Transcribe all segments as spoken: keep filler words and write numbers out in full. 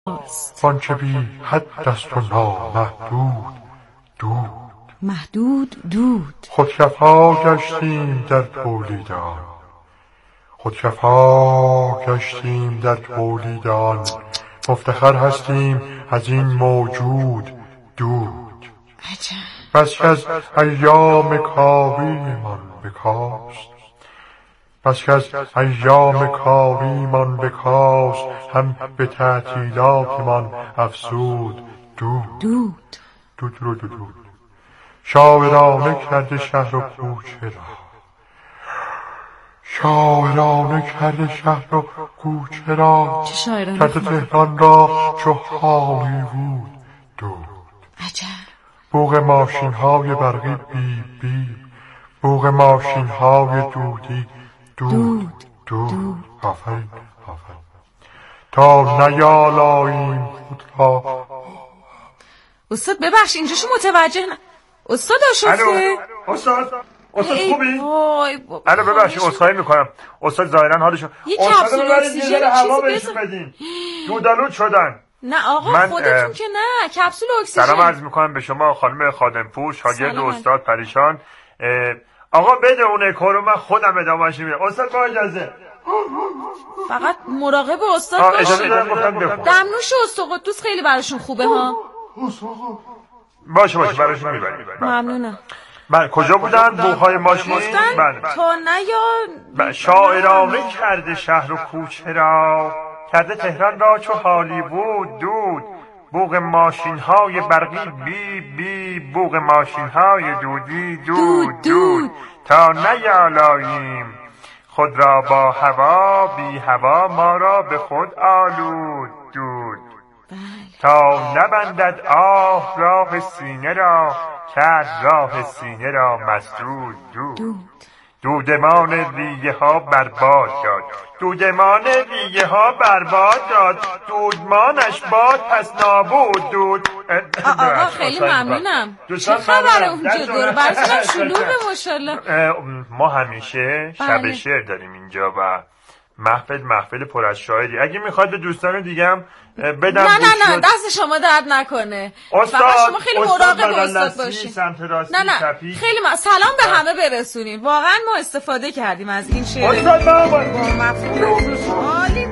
آنچه بی حد است و نامحدود دود محدود دود خودکفا گشتیم در تولید آن خودکفا گشتیم در تولید آن مفتخر هستیم از این موجود دود عجب بس که از ایام کاریمان بکاست بس که از ایام کاریمان بکاست هم به تعطیلاتمان افزود دود دود دود رو دود دود شاعرانه کرده شهر و کوچه را شاعرانه کرده شهر و کوچه را چه شاعرانه کرده تهران را چو هالیوود دود عجب بوق ماشین های برقی بی بی بوق ماشین های دودی دود دود دود آفرین آفرین تا نیالاییم خود را. استاد ببخش اینجاشو متوجه نه استاد آشفته استاد استاد خوبی؟ وای بابا الو ببخشید عذرخواهی میکنم استاد ظاهرا حالشون یه کپسول اکسیژن هوا چیزی بهشون بزن. بدین دودالود شدن. نه آقا من، خودتون اه، که نه کپسول اکسیژن سلام عرض میکنم به شما خانم خادمپور شاگرد سلام. استاد پریشان. اه، آقا بده اون اکو من خودم ادامهش میدم. استاد با اجازه فقط مراقب استاد آه، اجازه باشید. دارم گفتم بخون. دمنوش استاد قدوس خیلی براشون خوبه ها. باشه باشه براشون میبریم. ممنونم. من کجا بودن بوهای ماشین؟ گفتن بله. تا نیا ب- شاعرانه کرده شهر و کوچه را کرده تهران را چو هالیوود دود بوق ماشین های برقی بی بی بوق ماشین های دودی دود دود، دود دود. تا نیالاییم خود را با هوا بی هوا ما را به خود آلود دود تا نبندد آه راه سینه را کرد راه سینه را مسدود دود دود دودمان ریگه ها برباد داد دودمان ریگه ها برباد داد دودمانش باد پس نابود دود. آقا خیلی ممنونم. چه خبره اونجا دور براتون شلوغه ماشاءالله. ما همیشه شب بله. شعر داریم اینجا و محفل محفل پر از شاعری. اگه میخواد به دوستان دیگه هم بدم نه نه نه گوش دست شما درد نکنه. استاد فقط شما خیلی استاد مراقب بغل استاد دستی، باشین. سمت راستی نه نه چپی. خیلی م... سلام به همه برسونین. واقعا ما استفاده کردیم از این شعر استاد من با مفهوم عالی.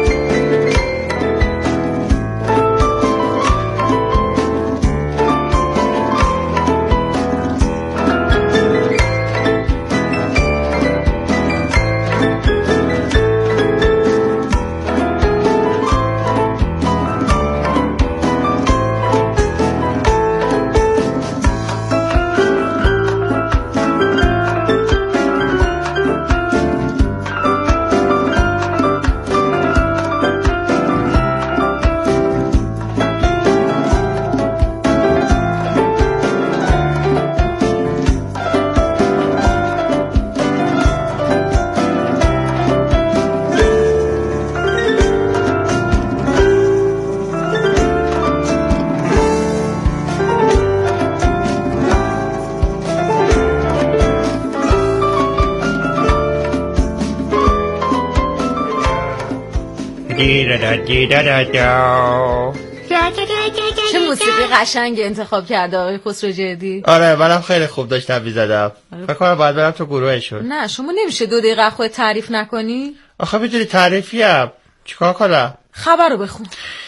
چه موسیقی قشنگ انتخاب کرده آقای خسرو جدی. آره منم خیلی خوب داشتم میزدم. فکر کنم باید برم تو گروهشون. نه شما نمیشه دو دقیقه خود تعریف نکنی؟ آخه میدونی تعریفیم چیکار کنم؟ خبر رو بخون.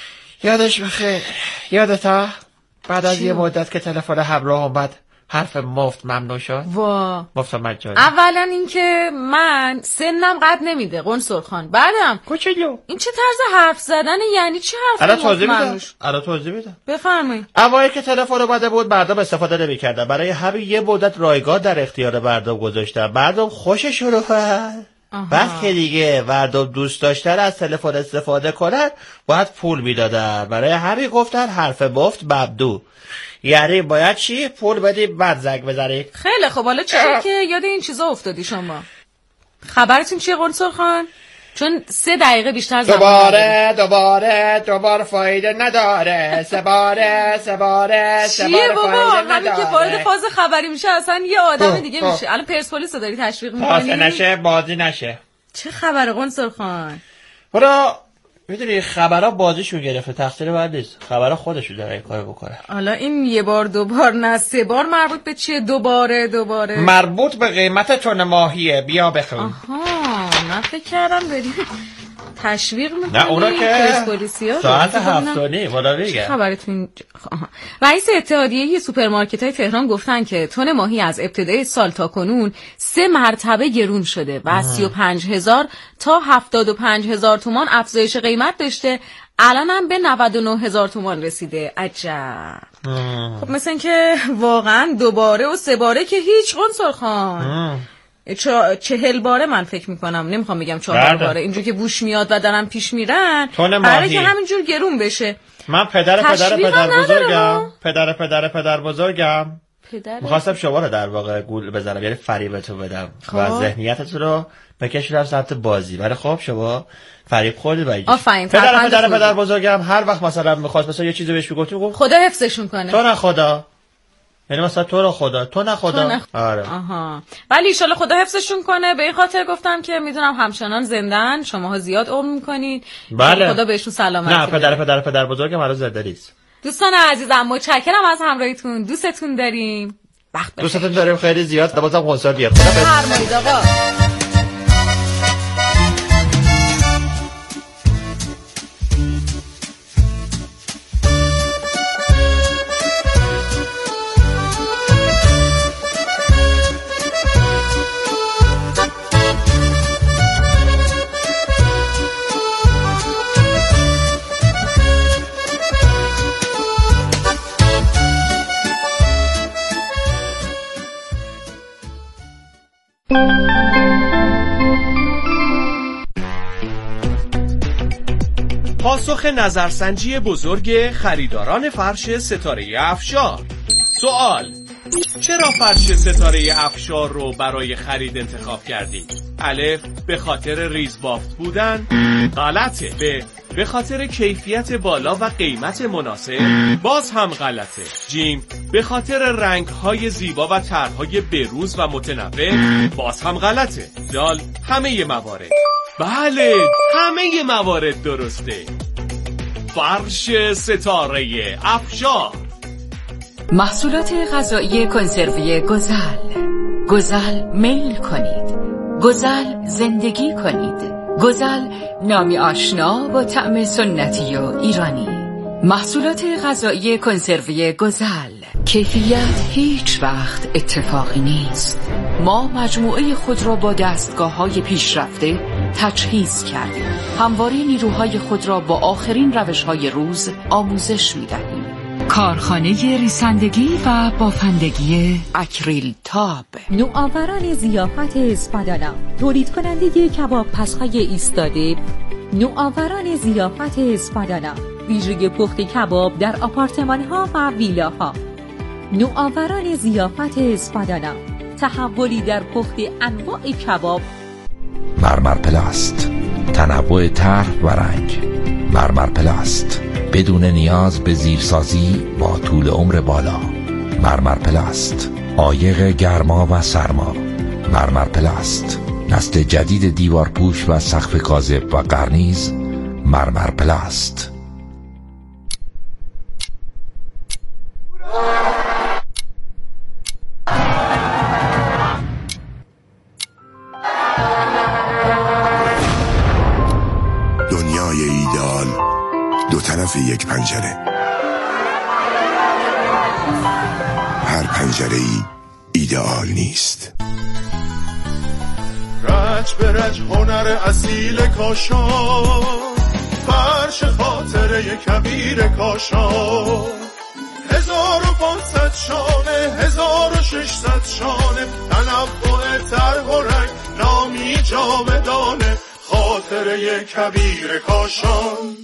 یادش بخیر یادتا بعد از چی؟ یه مدت که تلفن همراه اومد حرف مفت ممنوع شد. وا مفت مجانی. اولا اینکه من سنم قد نمیده قنصل خان. بعدم کوچولو این چه طرز حرف زدن یعنی چه حرف الان توضیح مفت میدم ممنوش؟ الان توضیح میدم. بفرمایید. اوایل که تلفن اومده بود مردم استفاده نمی‌کردن برای همین یه مدت رایگان در اختیار مردم گذاشتن. مردم خوششون اومد. بعد که دیگه مردم دوست داشتن از تلفن استفاده کنن باید پول میدادن. برای همین گفتن حرف مفت ممنوع. یعنی باید چی؟ پول بدیم بعد زنگ بزنید. خیلی خب حالا چرا که یاد این چیزا افتادی شما؟ خبرتون چیه قنصل خان؟ چون سه دقیقه بیشتر زمان دوباره دوباره دوباره فایده نداره. سه باره سه باره سه چیه باره بابا فایده همین که نداره. وارد فاز خبری میشه اصلا یه آدم اوه، دیگه اوه. میشه. الان پرسپولیس رو داری تشویق پاسه میکنی؟ نشه بازی نشه. چه خبره قنصل خان؟ برو میدونی خبرها بازیشو گرفته، تقصیر من نیست، خبرها خودشو داره این کارو بکنه. حالا این یه بار دو بار نه سه بار مربوط به چیه؟ دوباره دوباره مربوط به قیمت تن ماهیه. بیا بخون. آها من فکر کردم بریم تشویق میکنی. نه اونا که ساعت هفت و نیم والا میگه خبرتون. رئیس اتحادیه سوپرمارکت های تهران گفتن که تن ماهی از ابتدای سال تا کنون سه مرتبه گرون شده و از سی و پنج هزار تا هفتاد و پنج هزار تومان افزایش قیمت داشته. الان هم به نود و نه هزار تومان رسیده. عجب. خب مثل این که واقعا دوباره و سه باره که هیچ قنصل خان. چه چهل باره من فکر میکنم، نمیخوام بگم چهار باره، اینجور که بوش میاد و دارن پیش میرن برای که همینجور گرون بشه. من پدر پدر پدر بزرگم پدر پدر پدر بزرگم میخواستم شما رو در واقع گول بزنم، یعنی فریبتو بدم و ذهنیتتو رو بکشونم سمت بازی، ولی خب شما فریب خوردی باید. آفرین. پدر پدر پدر بزرگم هر وقت مثلا میخواست مثلا یه چیزی بهش میگفت میگفت خدا حفظشون کنه. تو نه خدا، یعنی مثلا تو رو خدا، تو نه خدا. نخ... آره. آها. ولی ان شاءالله خدا حفظشون کنه. به این خاطر گفتم که میدونم همچنان زندن، شماها زیاد عمر میکنید. بله. خدا بهشون سلامتی. نه پدر پدر پدر بزرگم الان زنده نیست. دوستان عزیزم متشکرم از همراهیتون. دوستتون داریم. وقت بخیر. دوستتون داریم خیلی زیاد. بازم قنصل بیاد. خدا فرمایید آقا. پاسخ نظرسنجی بزرگ خریداران فرش ستاره افشار. سوال: چرا فرش ستاره افشار رو برای خرید انتخاب کردید؟ الف: به خاطر ریزبافت بودن. غلطه. ب: به خاطر کیفیت بالا و قیمت مناسب. باز هم غلطه. جیم: به خاطر رنگ‌های زیبا و طرح‌های بروز و متنوع. باز هم غلطه. دال: همه موارد. بله، همه موارد درسته. فرش ستاره افشار. محصولات غذایی کنسروی گوزل. گوزل میل کنید. گوزل زندگی کنید. گوزل نامی آشنا با طعم سنتی و ایرانی. محصولات غذایی کنسروی گوزل. کیفیت هیچ وقت اتفاقی نیست. ما مجموعه خود را با دستگاه‌های پیشرفته تجهیز کردیم. همواره نیروهای خود را با آخرین روش‌های روز آموزش می‌دهیم. کارخانه ریسندگی و بافندگی اکریل تاب. نوآوران ضیافت اسپادانا، تولید کننده کباب پس‌های ایستاده. نوآوران ضیافت اسپادانا، ویژگی پخت کباب در آپارتمان‌ها و ویلاها. نوآوران ضیافت اسپادانا، تحولی در پخت انواع کباب. مرمر پلاست، تنوع طرح و رنگ. مرمر پلاست، بدون نیاز به زیرسازی با طول عمر بالا. مرمر پلاست، عایق گرما و سرما. مرمر پلاست، نسل جدید دیوار پوش و سقف کاذب و قرنیز. مرمر پلاست. دنیای ایدئال دو طرف یک پنجره. هر پنجره ای ایدئال نیست. رج به رج هنر اصیل کاشان، فرش خاطره کبیر کاشان. هزار و پانصد شانه، هزار و ششصد شانه، تنوع طرح و رنگ، نامی جاودانه، خاطره کبیر کاشان.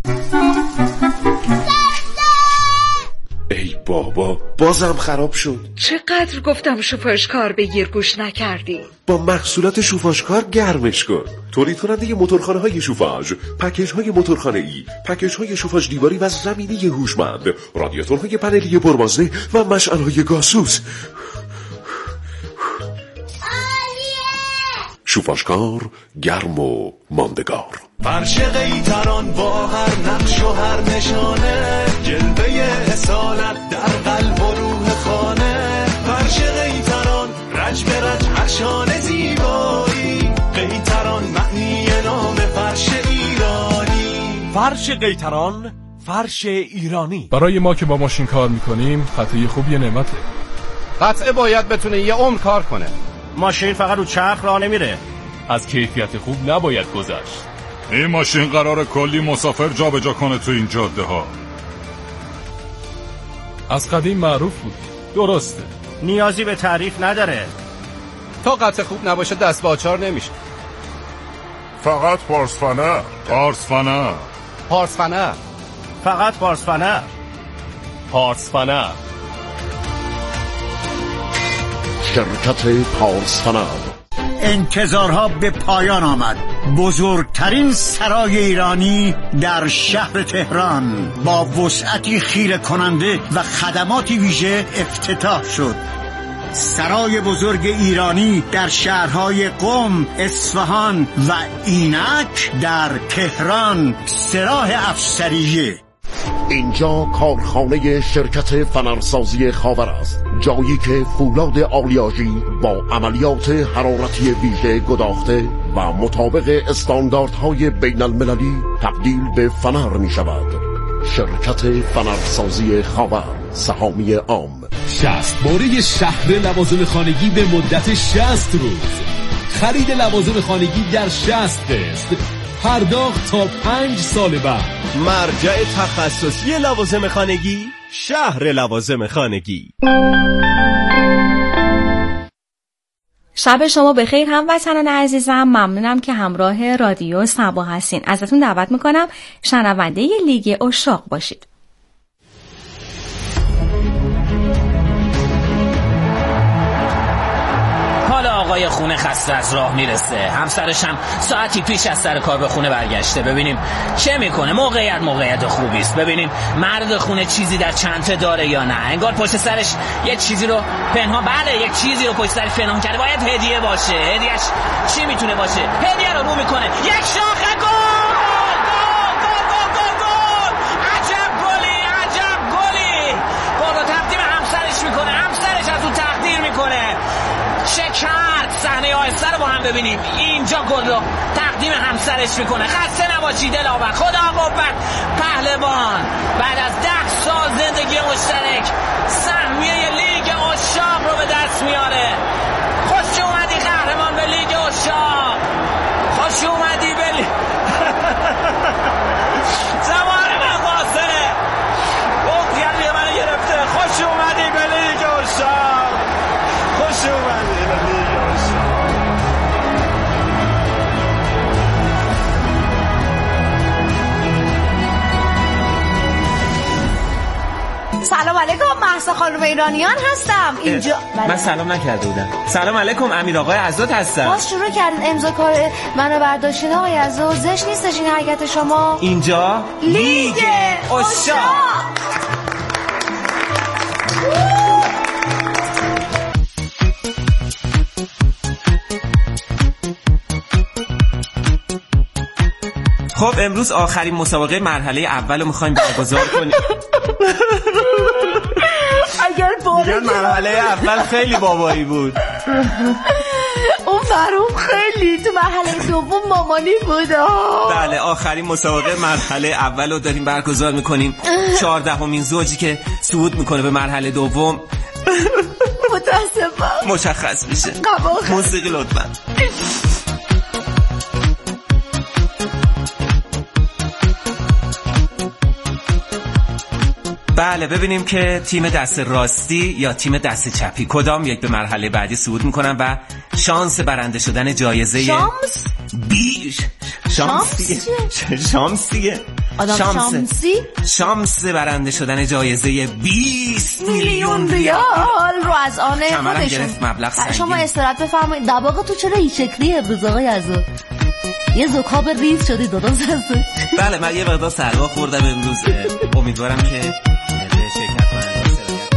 ای بابا، بازم خراب شد. چقدر گفتم شوفاژکار بگیر گوش نکردی. با محصولات شوفاژکار گرمش کن. تولید کننده موتورخانه های شوفاژ، پکیج های موتورخانه ای، پکیج های شوفاژ دیواری و زمینی هوشمند، رادیاتورهای پنلی پربازده و مشعل های گازسوز. شوفاشکار گرم و ماندگار. فرش قیطران با هر نقش و هر نشانه، جلوه اصالت در قلب و روح خانه. فرش قیطران رج به رج هرشان زیبایی، قیطران معنی نام فرش ایرانی. فرش قیطران، فرش ایرانی. برای ما که با ماشین کار میکنیم قطعه خوب یه نعمته. قطعه باید بتونه یه عمر کار کنه. ماشین فقط رو چرخ راه نمیره. از کیفیت خوب نباید گذشت. این ماشین قراره کلی مسافر جا به جا کنه تو این جاده ها. از قدیم معروف بود. درسته، نیازی به تعریف نداره. تا قطعه خوب نباشه دست به آچار نمیشه. فقط پارس فنر. پارس فنر. پارس فنر. فقط پارس فنر. پارس فنر. شرکت پارس فنر. انتظارها به پایان آمد. بزرگترین سرای ایرانی در شهر تهران با وسعتی خیره کننده و خدماتی ویژه افتتاح شد. سرای بزرگ ایرانی در شهرهای قم، اصفهان و اینک در تهران، سراح افسریه. اینجا کارخانه شرکت فنرسازی خاور است، جایی که فولاد آلیاژی با عملیات حرارتی ویژه گداخته و مطابق استانداردهای بین المللی تبدیل به فنر می شود. شرکت فنرسازی خاور، سهامی عام. شصت باره شهر لوازم خانگی به مدت شصت روز. خرید لوازم خانگی در شصت قسط، پرداخت تا پنج سال بعد. مرجع تخصصی لوازم خانگی، شهر لوازم خانگی. شب شما بخیر هموطنان عزیزم. ممنونم که همراه رادیو صبا هستین. ازتون دعوت میکنم شنونده لیگ عشاق باشید. آقای خونه خسته از راه میرسه، همسرش هم ساعتی پیش از سر کار به خونه برگشته. ببینیم چه میکنه. موقعیت موقعیت خوبی است. ببینیم مرد خونه چیزی در چنته داره یا نه. انگار پشت سرش یه چیزی رو پنهان، بله یک چیزی رو پشت سرش پنهان کرده. باید هدیه باشه. هدیهش چی میتونه باشه؟ هدیه رو رو میکنه. یک شاخه گل! گل گل گل گل! عجب گلی، عجب گلی! گل رو تقدیم همسرش میکنه. همسرش از اون تقدیر میکنه. شکر صحنه آهسته رو با هم ببینیم. اینجا گل رو تقدیم همسرش میکنه. خسته نباشی دلاور، خدا قوت پهلوان. بعد از ده سال زندگی مشترک سهمیه لیگ عشاق رو به دست میاره. خوش اومدی قهرمان به لیگ عشاق. خوش اومدی به لیگ زمان من قاصره بغضیت یه منو گرفته. خوش اومدی به لیگ عشاق. خوش اومدی به لیگ عشاق. سلام علیکم، مهسا خانم ایرانیان هستم اینجا. من سلام نکرده بودم. سلام علیکم، امیر آقای عزت هستم. باز شروع کردین امضا کار منو برداشتین آقای عزت. زشت نیستش این حرکت شما. اینجا لیگ عشاق. خب امروز آخرین مسابقه مرحله اول رو میخوایم برگزار کنیم. اگر میگن مرحله اول خیلی بابایی بود. اون فروم خیلی تو مرحله دوم مامانی بود. بله آخرین مسابقه مرحله اول رو داریم برگزار میکنیم. چهاردهمین زوجی که صعود میکنه به مرحله دوم متاسفم مشخص میشه. موسیقی لطفا. بله ببینیم که تیم دست راستی یا تیم دست چپی کدام یک به مرحله بعدی صعود میکنن و شانس برنده شدن جایزه شامس بی شامسیه شامسیه آدم شامسی شانس برنده شدن جایزه بیست میلیون ریال رو از آن خودشون. شما استراحت بفرمایید. دباغ تو چرا این شکلی امروز آقای عزت؟ یه زکاب ریز شدی درست هست؟ بله من یه مقدار سرما خوردم امروز. امیدوارم که به شرکت کننده سرایت.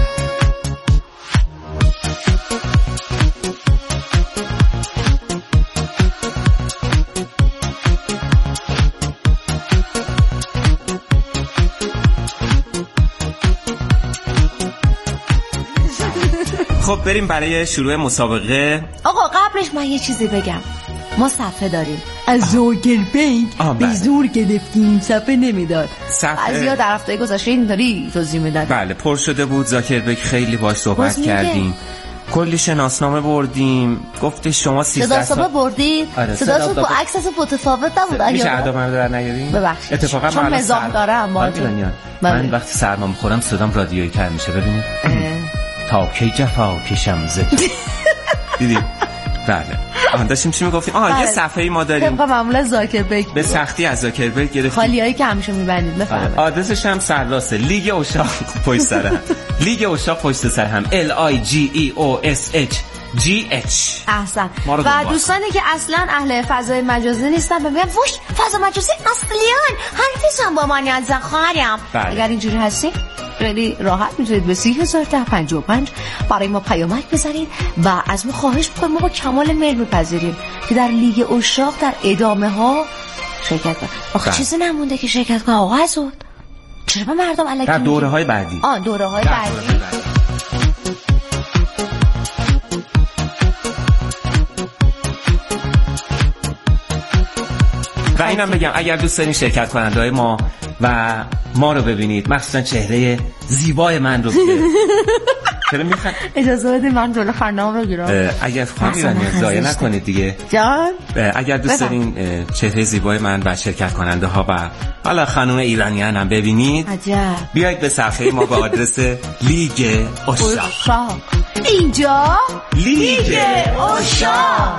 خب بریم برای شروع مسابقه. آقا قبلش من یه چیزی بگم. ما صفحه داریم از زاکربرگ به زور گرفتیم، صفحه نمیداد. از یا در هفته گذشته اینطوری توضیح میداد. بله پر شده بود. زاکربرگ خیلی باهاش صحبت کردیم، کلی شناسنامه بردیم. گفته شما سیزده سال صدا بردید. آره صدا تو با عکس اصلا متفاوت نبود. میشه ادب من در نیاریم؟ ببخشید اتفاقا چون مزاح دارم با من وقتی سرما میخورم صدام رادیویی تر میشه. ببینید تا کی جفا کشم زد. دیدید؟ بله. آها داشتیم چی میگفتیم؟ آها یه صفحه‌ای ما داریم طبق معمول زاکربرگ به سختی از زاکربرگ گرفتیم، خالیایی که همیشه میبندید. بفرمایید. آدرسش هم سرراسته، لیگ اشاق پشت سر هم. لیگ اشاق پشت سر هم L I G E O S H G H. احسن. و دوستانی که اصلا اهل فضای مجازی نیستن ببینن وش فضا مجازی اصلیان حرفشون با من از خارم. اگر اینجوری هستی خیلی راحت میتونید به سی هزار ده پنجاه و پنج برای ما پیامک بذارید و از ما خواهش میکنیم ما با کمال میل میپذیریم که در لیگ اشاق در ادامه ها شرکت کنیم. آخه چیزی نمونده که شرکت کنه آقا حسود. چرا به مردم الکی در دوره های بعدی؟ آه دوره های بعدی. و اینم بگم اگر دوست دارین شرکت کننده های ما و ما رو ببینید، مخصوصا چهره زیبای من رو ببینید. چرا میخواد اجازه بده من جلو خرنام رو گیرم. اگر خواهید ضایع نکنید دیگه جان. اگر دوست دارین چهره زیبای من و شرکت کننده ها و حالا خانم ایرانیان هم ببینید عجب. بیایید به صفحه ما با آدرس لیگ اشاق. اینجا لیگ اشاق.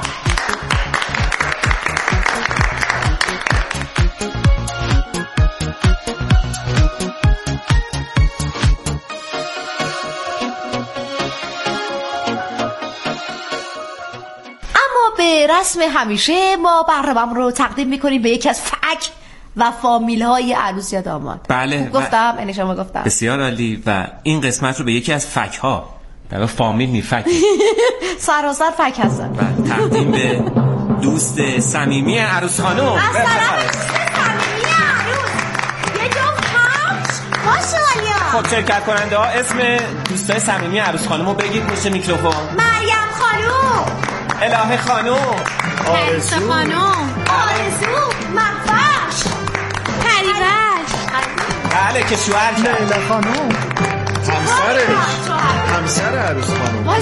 به رسم همیشه ما برنامه رو تقدیم میکنیم به یکی از فک و فامیل های عروس یا داماد. بله گفتم اینه شما گفتم. بسیار عالی. و این قسمت رو به یکی از فک ها در فامیل نی فک سراسر فک هستن. و تقدیم به دوست صمیمی عروس خانم. از طرف صمیمی عروس یه جفت کفش ماشاءالله. خب شرکت کننده ها اسم دوستای صمیمی عروس خانم رو بگید میشه میکروفون. مریم خانم، الهه خانم، آرزو خانم، آرزو، مفش، پریوش. بله که شوهر لیلا خانم، همسرش، همسر عروس خانم.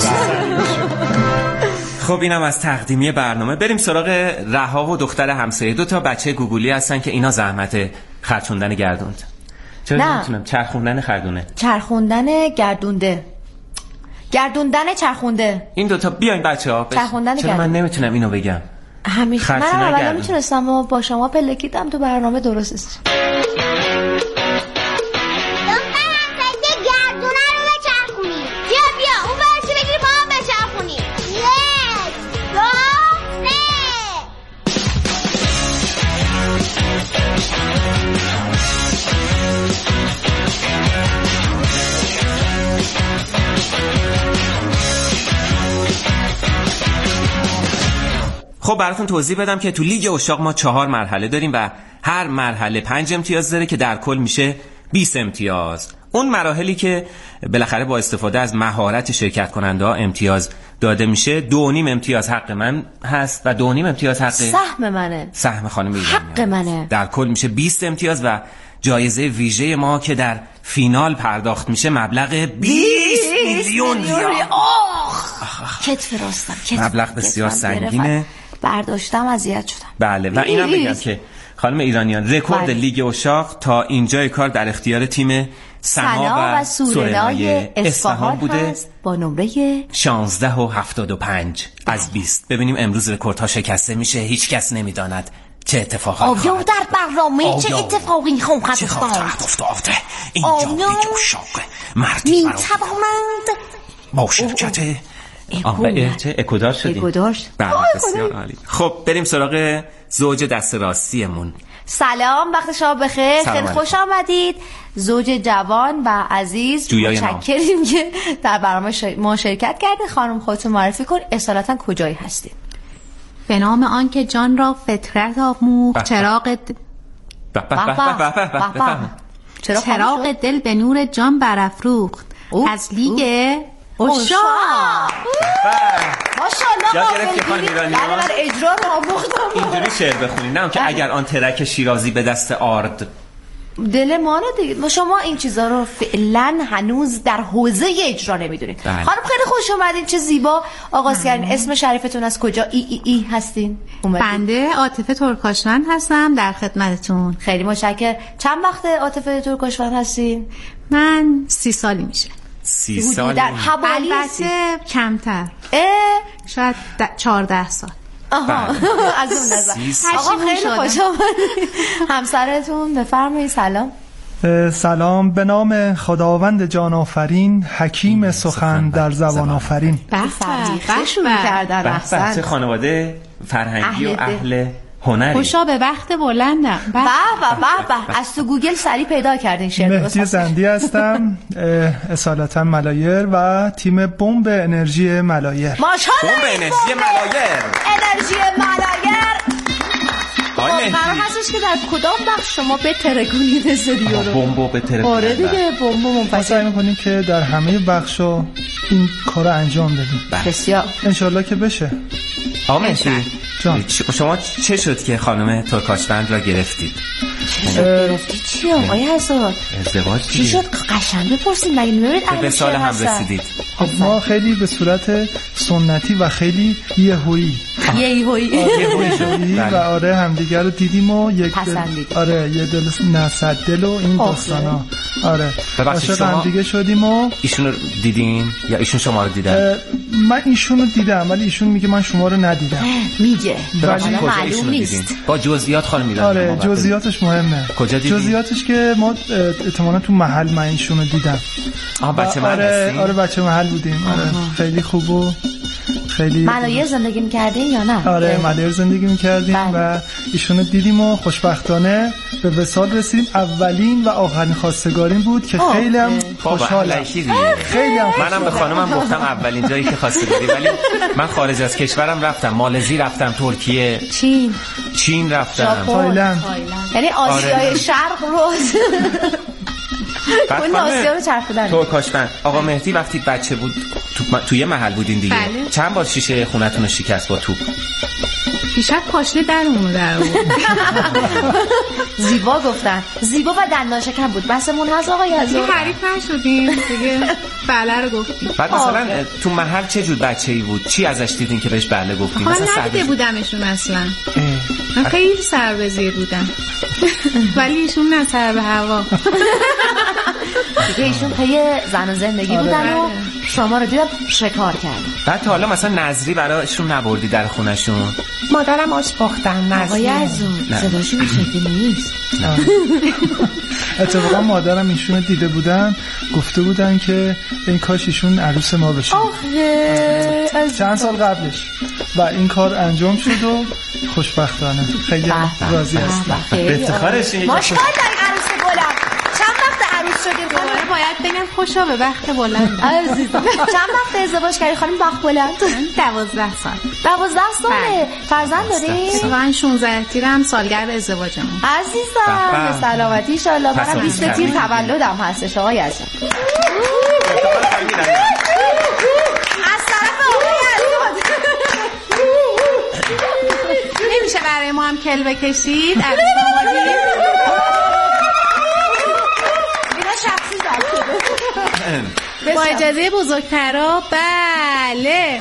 خب اینم از تقدیمی برنامه. بریم سراغ رها و دختر همسایه. دو تا بچه گوگولی هستن که اینا زحمت خرچوندن گردوند. چرا نمیتونم چرخوندن خردونه؟ چرخوندن گردونده. گردوندن چرخونده. این دوتا بیاین بچه‌ها. چرخوندن چرا من نمیتونم اینو بگم؟ همیشه من اولا میتونستم و با شما پلکیدم تو برنامه درست است. خب براتون توضیح بدم که تو لیگ اشاق ما چهار مرحله داریم و هر مرحله پنج امتیاز داره که در کل میشه بیست امتیاز. اون مراحلی که بالاخره با استفاده از مهارت شرکت کننده ها امتیاز داده میشه، دو نیم امتیاز حق من هست و دو نیم امتیاز حق سهم منه، سهم خانم ایرانی حق منه. در کل میشه بیست امتیاز و جایزه ویژه ما که در فینال پرداخت میشه مبلغ بیست میلیون ریال. آخ کتف راستم، مبلغ بسیار سنگینه. برداشتم اذیت شدم. بله و اینم بگم که خانم ایرانیان رکورد لیگ اشاق تا اینجای کار در اختیار تیم سنا و سورنای اصفهان بوده با نمره شانزده و هفتاد و پنج از بیست. ببینیم امروز رکوردها شکسته میشه. هیچ کس نمیداند چه اتفاقی خواهد افتاد. در برنامه چه اتفاقی خواهد افتاد؟ اینجا لیگ اشاق مردی برای با شرکت چه اکودار شدیم. اکودار. بله بسیار عالی. خب بریم سراغ زوج دست راستیمون. سلام، وقت شما بخیر. خیلی خوش آمدید زوج جوان و عزیز. متشکریم که در برنامه ما شرکت کردید. خانم خودتون معرفی کن، اصالتا کجایی هستید؟ به نام آن که جان را فطرت آموخت، چراغ چراغ دل به نور جان برافروخت. از لیگ اوشا ماشاءالله یاد گرفتی خانم ایرانی من در اجرا رو آموختم اینجوری شعر بخونی، نه که اگر آن ترک شیرازی به دست آرد دل ما رو دیگه. شما این چیزا رو فعلا هنوز در حوزه اجرا نمیدونید. خانم خیلی خوش اومدین، چه زیبا آغاز کردین. اسم شریفتون از کجا ای ای ای هستین؟ بنده عاطفه ترکاشوند هستم، در خدمتتون. خیلی متشکرم. چند وقت عاطفه ترکاشوند هستین؟ من سی سالی میشه. سی سالی؟ در حوالی البته کمتر، شاید چهارده سال. آها از اون نظر. آقا خیلی خوش آمدید. همسرتون بفرمایید. سلام. سلام، به نام خداوند جان آفرین، حکیم سخن در زبان آفرین. بخ شروع کردن. احسن. چه خانواده فرهنگی و اهل هنری. خوشا به وقت بلندم. به به به. از تو گوگل سریع پیدا کردین شعر. مهدی زندی هستم، اصالتا ملایر و تیم بمب انرژی ملایر. ماشاءالله. بمب انرژی ملایر. انرژی ملایر. قرار هستش که در کدام بخش شما به ترکونید استودیو رو؟ بمبو به ترکونید. آره دیگه بمبو منفجر. ما سعی می‌کنیم که در همه بخشا این کارو انجام بدیم. بسیار. انشالله که بشه. آقا مهدی شما چه شد که خانم ترکاشوند را گرفتید؟ گرفتی چی آقای حساد؟ ازدواج چی شد؟ قشنگ بپرسید. مگه نمی‌بینید به سال هم رسیدید؟ ما خیلی به صورت سنتی و خیلی یهویی یهویی و آره همدیگر رو دیدیم و یک دل آره یه دل نصد دل و این داستانا. آره عاشق هم دیگه شدیم. و ایشون رو دیدین یا ایشون شما رو دیدن؟ من ایشون رو دیدم ولی ایشون میگه من شما رو ندیدم. میگه ولی معلوم نیست. با جزئیات خانم میدونم. آره جزئیاتش مهمه. کجا دیدین؟ جزئیاتش که ما احتمالاً تو محل من ایشون رو دیدم. آها بچه محل آره آره بچه محل بودیم. آره خیلی خوب و خیلی ملایر زندگی می‌کردین یا نه؟ آره ملایر زندگی می‌کردیم و ایشونو دیدیم و خوشبختانه به وصال رسیدیم. اولین و آخرین خواستگاریم بود که خیلی هم خوشحالم. خیلی هم منم به خانمم گفتم اولین جایی که خواستگاری، ولی من خارج از کشورم رفتم، مالزی رفتم، ترکیه، چین چین رفتم، تایلند. یعنی آسیای شرق رو اون آسیا رو چرخیدن. ترکاشوند. آقا مهدی وقتی بچه بود تو توی محل بودین دیگه. بله. چند بار شیشه خونتون رو شکست با توپ؟ پیشک پاشنه در اون در اون. زیبا گفتن. زیبا و دندان شکن بود. بسمون هست آقای عزیز. دیگه حریف نشدیم دیگه. بله رو گفتیم. بعد مثلا تو محل چه جور بچه‌ای بود؟ چی ازش دیدین که بهش بله گفتین؟ مثلا ندیده بودمشون اصلا. من خیلی سر به زیر بودم. ولی ایشون نه سر به هوا. دیگه ایشون پی زن و زندگی بودن و شما رو دیدم شکار کردن. بعد تا حالا مثلا نظری برایشون نبردی در خونشون؟ مادرم آش پختن نظری. آقای عزیز صداشون این شکلی نیست. اتفاقا مادرم ایشون دیده بودن، گفته بودن که این کاش ایشون عروس ما بشه. آخه چند سال قبلش و این کار انجام شد و خوشبختانه خیلی راضی هستم. به افتخارش. ماشاءالله عروس بلند. چند وقت عروس شدیم خانم؟ باید بگم خوشا به وقت بلند. عزیزم چند وقت ازدواج کردی خانم وقت بلند؟ دوازده سال. دوازده ساله. فرزند داری؟ من شانزده تیرم سالگرد ازدواجمون. عزیزم به سلامتی ان شاء الله. منم بیست تیر تولدم هستش آقای عزیزم. از طرف آقای عزیز نمیشه برای ما هم کل بکشید عروس دامادی؟ با اجازه بزرگترا. بله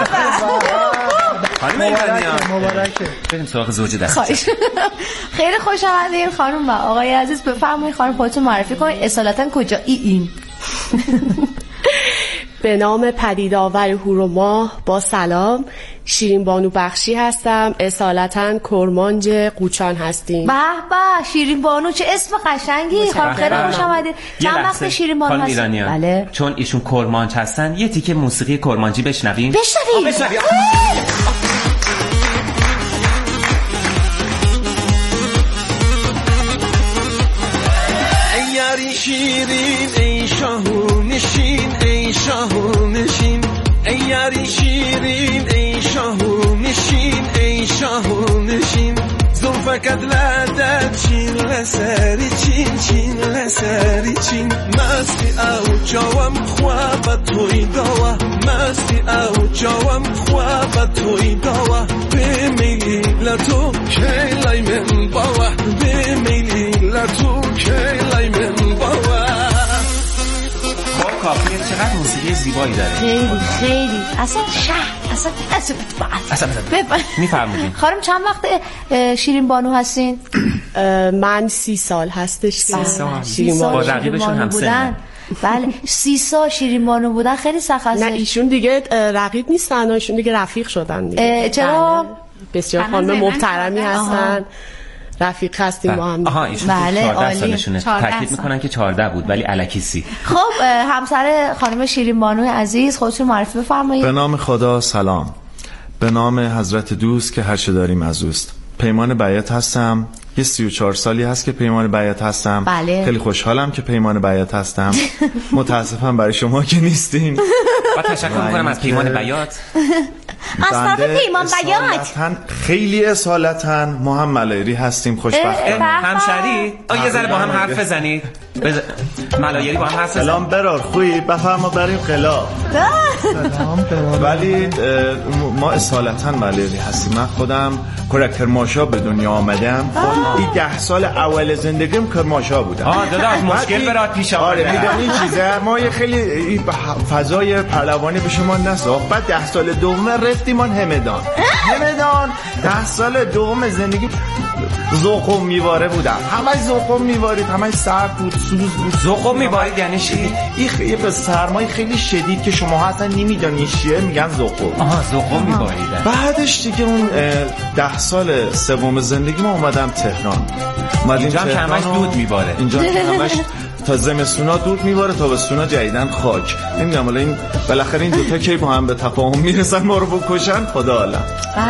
خانم ایرانیان مبارکه. بریم سراغ زوج دست. خیلی خوش آمدین خانم و آقای عزیز. بفرمایید خانم خودتون معرفی کنید. اصالتا کجا ای این؟ به نام پدیدآور هوروماه با سلام، شیرین بانو بخشی هستم. اصالتا کرمانج قوچان هستیم. به به شیرین بانو چه اسم قشنگی. خانم خیلی خوش آمدید. چند وقت شیرین بانو هستین؟ بله. چون ایشون کرمانج هستن یه تیکه موسیقی کرمانجی بشنویم. بشنویم. بشنویم. ای یاری شیرین ای شاهو نشین ای شاهو نشین ای یاری شیرین ای شاهو نشین ای شاهو نشین زلفکت لدد چین لسری چین چین لسری چین مستی او جوام خواب خواب توی دوا مستی او جوام خواب توی دوا بمیلی لتو کلای من باوا بمیلی لتو کلای من باوا. کافیه چقدر موسیقی زیبایی داره. خیلی خیلی اصلا شهر اصلا اصلا اصلا میفرمودین. خانم چند وقت شیرین بانو هستین؟ من سی سال هستش. سی سال شیرین بانو با رقیبشون همسن. بله سی سال شیرین بانو بودن خیلی سخت است. نه ایشون دیگه رقیب نیستن، ایشون دیگه رفیق شدن دیگه. چرا؟ بسیار خانم محترمی هستن. رفیق هستیم با هم. آها ایشون بله چهارده سالشونه. تاکید میکنن که چهارده بود ولی الکی سی. خب همسر خانم شیرین بانوی عزیز خودتون معرفی بفرمایید. به نام خدا سلام. به نام حضرت دوست که هر چه داریم از اوست. پیمان بیعت هستم. یه سی و چهار سالی هست که پیمان بیعت هستم. بله. خیلی خوشحالم که پیمان بیعت هستم. متاسفم برای شما که نیستین. با تشکر میکنم از پیمان بیعت. از طرف پیمان بیعت خیلی اصالتا ما هم ملایری هستیم خوشبختانه. همشری؟ یه ذره با هم حرف بزنید. بز... ملایری با هم حرف بزنید. سلام برار خویی بفرما بریم قلا. سلام برار. ولی ما اصالتا ملایری هستیم. من خودم کرماشا به دنیا آمدم. این ده سال اول زندگیم کرماشا بودم. آه داداش مشکل برات پیش آمده. آره میدونی چیزه ما یه خیلی فضای پهلوانی به شما نساخت. بعد ده سال دومه رفتیم من همدان. همدان ده سال دوم زندگی زوقم میواره بودم. همه زوقم میوارید، همه سرد بود، سوز بود. زوقم میوارید یعنی چی؟ این به سرمای خیلی شدید که شما اصلا نمیدونید چیه میگن زوقم. آها زوقم میوارید. بعدش دیگه اون ده سال سوم زندگی ما اومدم تهران. اینجا هم همش دود میباره. اینجا همش تا زمستونا دود میباره تا بستونا جدیدن خاک. نمیدونم حالا این بالاخره این دوتا کی با هم به تفاهم میرسن ما رو بکشن خدا عالم.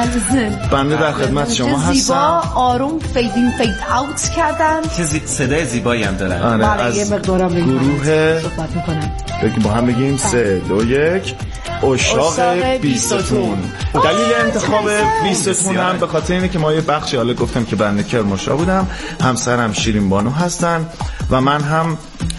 بنده در خدمت شما هستم. زیبا آروم فیدین فید اوت کردن. چه صدای زیبایی هم دارن. آره از گروه با هم بگیم سه دو یک اشاق بیستون. دلیل انتخاب بیستون هم به خاطر اینه که ما یه بخشی حالا گفتم که بنده کرماشا بودم، همسرم شیرین بانو هستن و من هم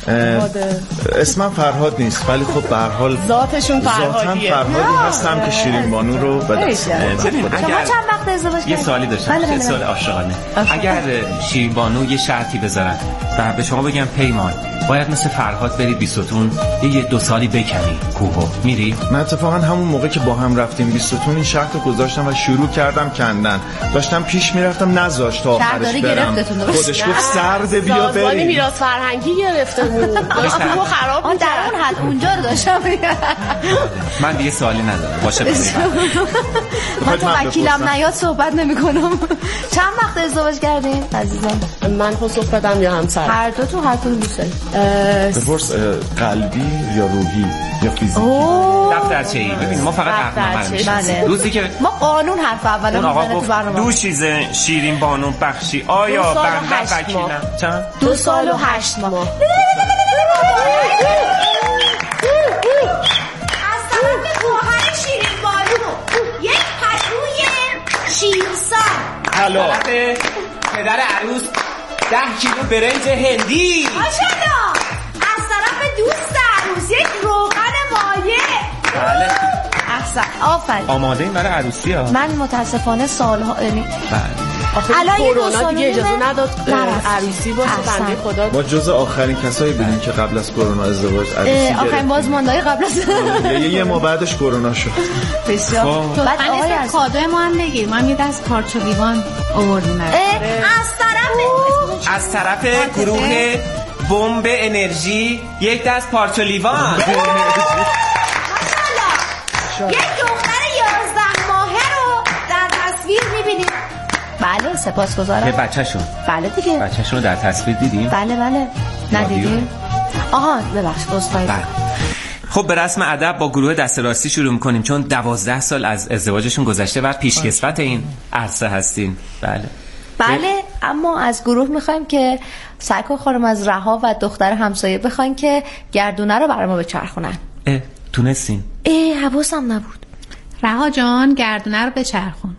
اسمم فرهاد نیست ولی خب به هر حال ذاتشون فرهادیه. ذاتاً فرهادی هستم که شیرین بانو رو به دست آوردم. شما چند وقت ازدواج کردید؟ یه سوالی داشتم. بله بله. سوال عاشقانه. اگر شیرین بانو یه شرطی بذارن و به شما بگم پیمان باید مثل فرهاد بری بیستون یه دو سالی بکنی کوهو میری؟ من اتفاقا همون موقع که با هم رفتیم بیستون این شرط رو گذاشتم و شروع کردم کندن. داشتم پیش میرفتم نذاشت تا آخرش برم. خودش گفت سرد بیا بریم. سازمان میراث فرهنگی گرفتمون. کوهو خراب بود. در اون حد اونجا رو داشتم. من دیگه سوالی ندارم. باشه من تو وکیلم نیاد صحبت نمی‌کنم. چند وقت ازدواج کردین عزیزان؟ من خود صحبتم یا همسر؟ هر دو تو هر کدوم دوست دارید؟ بپرس قلبی یا روحی یا فیزیکی؟ دفترچه‌ای. ببین ما فقط حرفنامه می‌شیم. روزی که ما قانون حرف اول میزنه تو برنامه. دو چیز شیرین بانو بخشی آیا بنده وکیلم؟ چند؟ دو سال و هشت ماه. از طرف خواهر شیرین بانو یک پتوی شیرسان. طرف پدر عروس ده کیلو برنج هندی. ماشاءالله. از طرف دوست عروس یک روغن مایع. بله. احسن. آفرین. آماده این برای عروسی ها. من متاسفانه سالها یعنی آخه کرونا دیگه اجازه نداد عروسی باشه بنده خدا. ما جزء آخرین کسایی بودیم که قبل از کرونا ازدواج عروسی گرفتیم. آخرین بازماندهای قبل از یه ماه بعدش کرونا شد. بسیار. بعد آقای از کادو ما هم بگیر. ما هم یه دست پارچ و لیوان آوردیم. از طرف از طرف گروه بمب انرژی یک دست پارچ و لیوان. یک دختر یازده ماهه رو در تصویر می‌بینید. بله سپاسگزارم. به بچه‌شون. بله دیگه. بچه‌شون رو در تصویر دیدیم؟ بله بله. ندیدیم؟ آها ببخشید عذرخواهی. خب به رسم ادب با گروه دست راستی شروع می‌کنیم چون دوازده سال از ازدواجشون گذشته و پیشکسوت این عرصه هستین. بله. بله اما از گروه می‌خوایم که سعی خانم از رها و دختر همسایه بخواین که گردونه رو برای ما بچرخونن. اه تونستین؟ اه حواسم نبود. رها جان گردونه رو بچرخون.